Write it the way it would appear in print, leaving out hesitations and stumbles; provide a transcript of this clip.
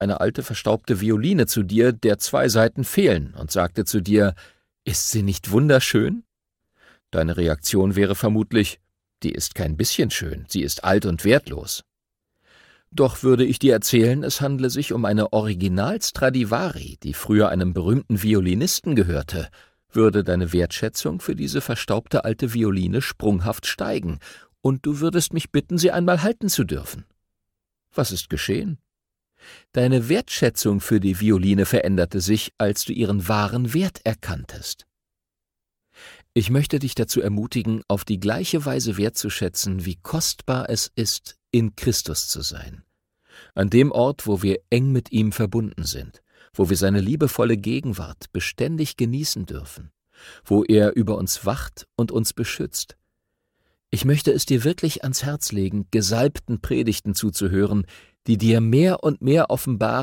eine alte verstaubte Violine zu dir, der 2 Saiten fehlen, und sagte zu dir: »Ist sie nicht wunderschön?« Deine Reaktion wäre vermutlich: »Die ist kein bisschen schön, sie ist alt und wertlos.« Doch würde ich dir erzählen, es handle sich um eine Original Stradivari, die früher einem berühmten Violinisten gehörte, würde deine Wertschätzung für diese verstaubte alte Violine sprunghaft steigen, und du würdest mich bitten, sie einmal halten zu dürfen. Was ist geschehen? Deine Wertschätzung für die Violine veränderte sich, als du ihren wahren Wert erkanntest. Ich möchte dich dazu ermutigen, auf die gleiche Weise wertzuschätzen, wie kostbar es ist, in Christus zu sein. An dem Ort, wo wir eng mit ihm verbunden sind, wo wir seine liebevolle Gegenwart beständig genießen dürfen, wo er über uns wacht und uns beschützt. Ich möchte es dir wirklich ans Herz legen, gesalbten Predigten zuzuhören, die dir mehr und mehr offenbaren,